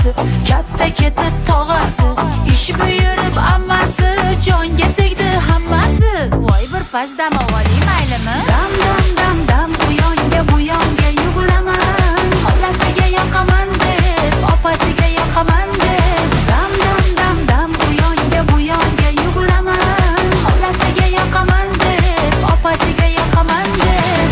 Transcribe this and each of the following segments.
tog'asi, katta ketib tog'asi, ish buyurib ammasi, jonga tegdi hammasi. Voy bir pas dam olay maylimi? Dam dam dam dam u yonga yuguraman, xolasiga yoqaman deb, opasiga yoqaman deb. Dam dam dam dam u yonga yuguraman, xolasiga yoqaman deb, opasiga yoqaman deb.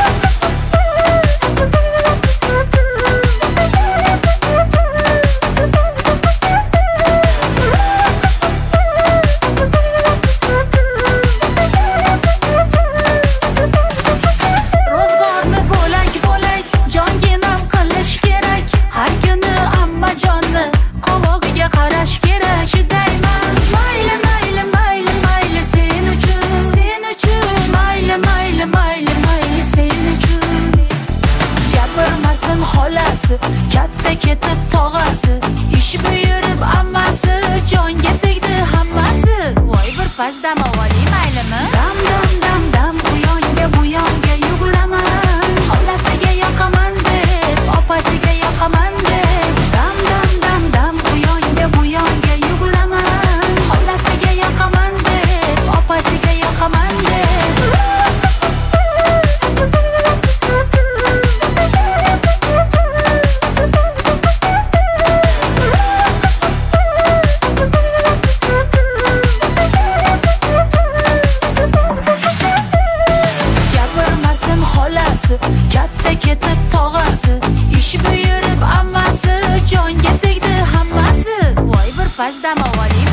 Katta ketib tog'asi, ish buyurib ammasi, jonga tegdi hammasi. Voy bir pas dam olay maylimi? Dam dam dam dam u yonga yuguraman, xolasiga yoqaman deb, opasiga yoqaman deb. Dam dam dam dam u yonga yuguraman, xolasiga yoqaman deb, opasiga yoqaman deb. Katta ketib tog'asi, ish buyurib ammasi, jonga tegdi hammasi. Voy bir pas dam olay